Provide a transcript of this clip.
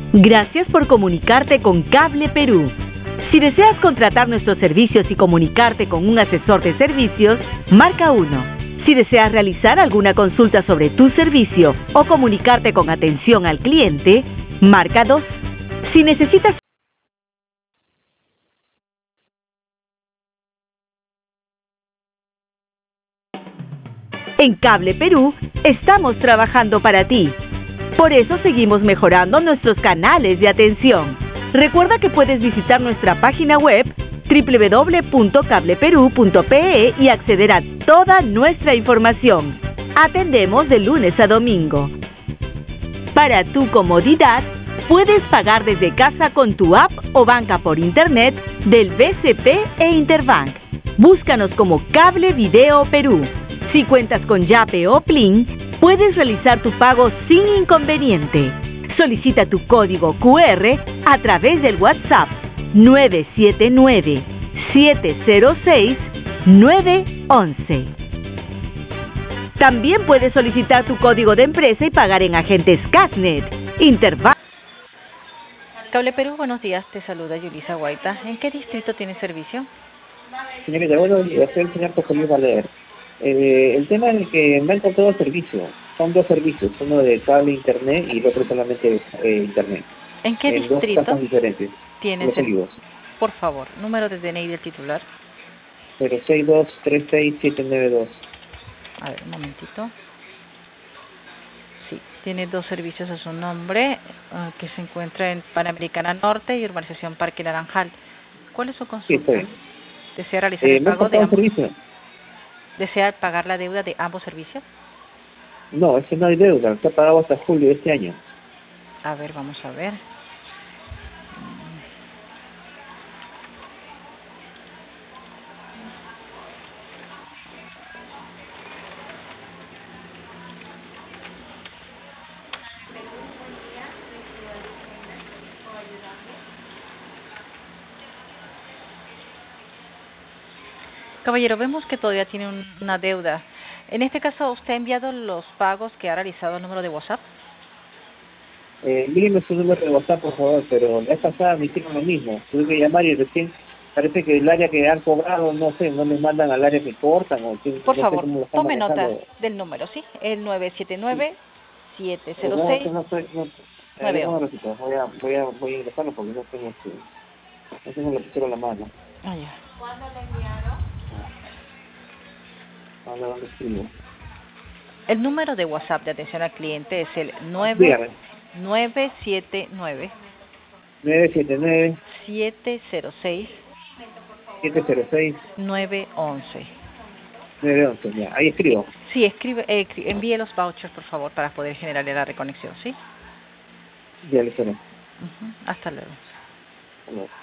Gracias por comunicarte con Cable Perú. Si deseas contratar nuestros servicios y comunicarte con un asesor de servicios, marca 1. Si deseas realizar alguna consulta sobre tu servicio o comunicarte con atención al cliente, marca 2. Si necesitas En Cable Perú, estamos trabajando para ti. Por eso seguimos mejorando nuestros canales de atención. Recuerda que puedes visitar nuestra página web www.cableperú.pe y acceder a toda nuestra información. Atendemos de lunes a domingo. Para tu comodidad, puedes pagar desde casa con tu app o banca por internet del BCP e Interbank. Búscanos como Cable Video Perú. Si cuentas con Yape o Plin, puedes realizar tu pago sin inconveniente. Solicita tu código QR a través del WhatsApp 979-706-911. También puedes solicitar tu código de empresa y pagar en agentes Casnet, Interbank. Cable Perú, buenos días, te saluda Yulisa Guaita. ¿En qué distrito tiene servicio? Señorita, buenos días, soy el señor José Luis Valer. El tema es que me han encontrado servicio. Son 2 servicios, uno de cable internet y el otro solamente internet. ¿En qué en distrito 2 casas diferentes. tiene servicio? Por favor, número de DNI del titular. 062-36792. A ver, un momentito. Sí, tiene 2 servicios a su nombre, que se encuentra en Panamericana Norte y Urbanización Parque Naranjal. ¿Cuál es su consulta? Sí, ¿Desea realizar el pago de ambos? Servicio. ¿Desea pagar la deuda de ambos servicios? No, ese no hay deuda, está pagado hasta julio de este año. A ver, vamos a ver. Caballero, vemos que todavía tiene una deuda. En este caso, ¿usted ha enviado los pagos que ha realizado al número de WhatsApp? Dígame su número de WhatsApp, por favor, pero la vez pasada me hicieron lo mismo. Tuve que llamar y recién parece que el área que han cobrado, no sé, no les mandan al área que cortan o que, por no favor, sé cómo lo están tome nota manejando. del número, ¿sí? El 979-706-911. Voy a ingresarlo porque no tengo la pistola en la mano. Ah, ya. ¿Cuándo le enviaron? Ahora, ¿dónde escribo? El número de WhatsApp de atención al cliente es el 979 979 706 706 911. 911, ya. Ahí escribo. Sí, envíe los vouchers, por favor, para poder generarle la reconexión, ¿sí? Ya le suena. Hasta luego. Hasta luego.